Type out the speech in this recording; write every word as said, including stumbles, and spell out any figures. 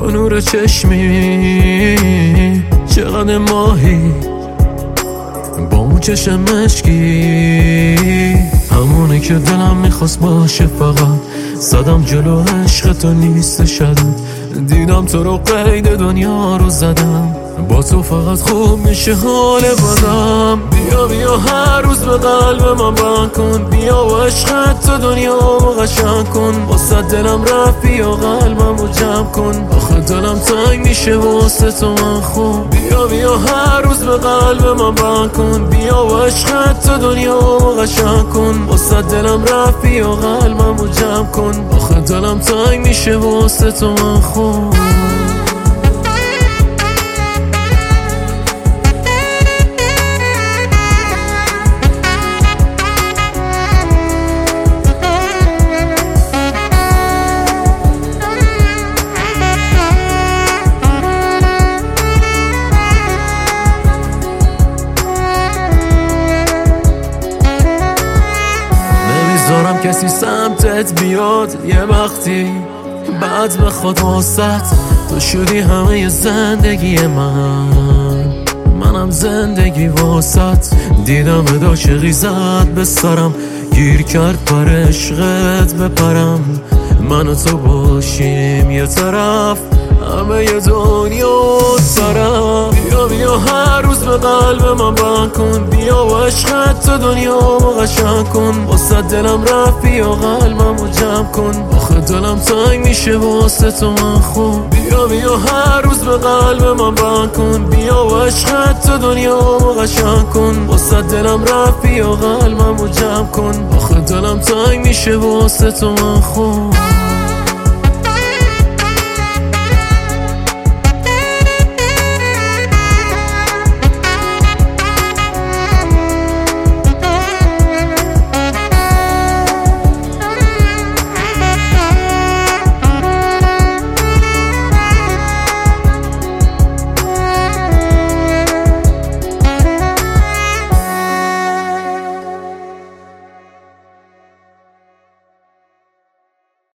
تو نور چشمی چقدر ماهی با اون چشم مشکی، همونه که دلم میخواست باشه فقط. زدم جلو عشق تو نیست شدم، دیدم تو رو قید دنیا رو زدم. با تو فقط خوب میشه حال بدم. بیا بیا هر روز به قلب من بند کن، بیا و عشقت تو دنیا رو قشنگ کن. واسه دلم رفی و قلبم رو جمع کن، آخه دلم تنگ میشه واسه تو من خوب. بیا بیا هر روز به قلب من بند کن، بیا و عشقت تو دنیا رو قشنگ کن. واسه دلم رفی و قلبم رو جمع کن، آخه دلم تنگ میشه واسه تو من خوب. نمیذارم کسی سمتت بیاد یه وقتی بعد بخواد واسط. تو شدی همه زندگی من، منم زندگی واسط. دیدم ادا چقی زد به سرم، گیر کرد پر عشقت بپرم. من و تو باشیم یه طرف، همه ی دنیا سرم. بیا بیا هر روز به قلب من بند کن، بیا و عشقت تو دنیا رو قشنگ کن. واسه دلم رفی و قلبم رو جمع کن، آخه دلم تنگ میشه واسه تو من خوب. بیا بیا هر روز به قلب من بند کن، بیا و عشقت تو دنیا رو قشنگ کن. واسه دلم رفی و قلبم رو جمع کن، آخه دلم تنگ میشه واسه تو من خوب.